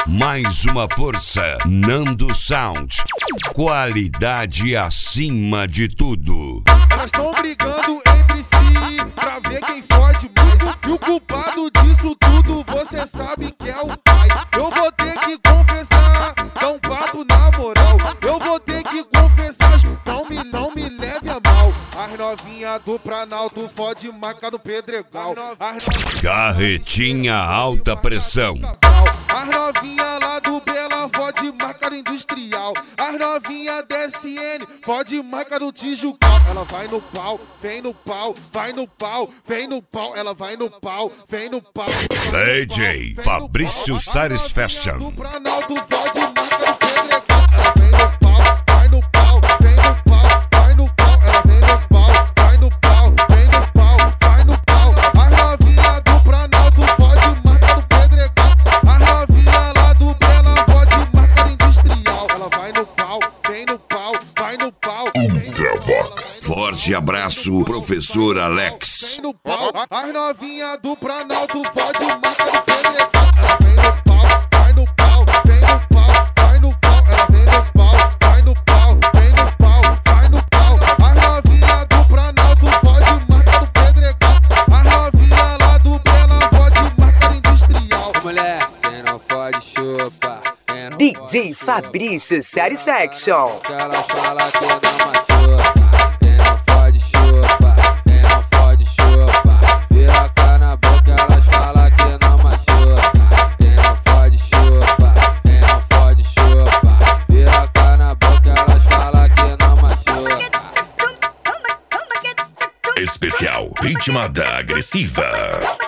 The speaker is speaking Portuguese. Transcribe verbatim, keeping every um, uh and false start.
Mais uma força, Nando Sound. Qualidade acima de tudo. Elas estão brigando entre si pra ver quem fode mais. E o culpado disso tudo você sabe que é o pai. Eu vou ter que confessar, dá um papo na moral. Eu vou ter que confessar, não me, não me leve a mal. As novinhas do Planalto fode marca do Pedregal. As Carretinha alta pressão. As novinhas lá do Bela fode marca do Industrial. As novinhas D S N fode marca do Tijucal. Ela vai no pau, vem no pau, vai no pau, vem no pau. Ela vai no pau, vem no pau. D J Fabrício Sares Fashion. Do Planalto fode marca do Pedregal. Ela vem no pau, vai no pau, vem no pau, vai no pau. Ela vem no pau, vai no pau, vem no pau, vai no pau. As novinhas do Planalto fode marca do Pedregal. As novinhas lá do Bela fode marca do Industrial. Ela vai no pau, vem no pau, vai no pau. Ultravox. Forte abraço, professor Alex. Vem no pau, as novinhas do Planalto fode marca do Pedregal. Ela vem no pau, vai no pau, vem no pau, vai no pau. Ela vem no pau, vai no pau, vem no pau, vai no pau. As novinhas do Planalto fode marca do Pedregal. As novinhas lá do Bela fode marca do Industrial. Mulher, quem não pode chupa. D J Fabrício Satisfaction. Que ela fala que não machuca. Quem não pode chupa, quem não pode chupa. Vira cá na boca, elas falam que não machuca. Quem não pode chupa, quem não pode chupa. Vira cá na boca, elas falam que não machuca. Especial Ritmada Agressiva.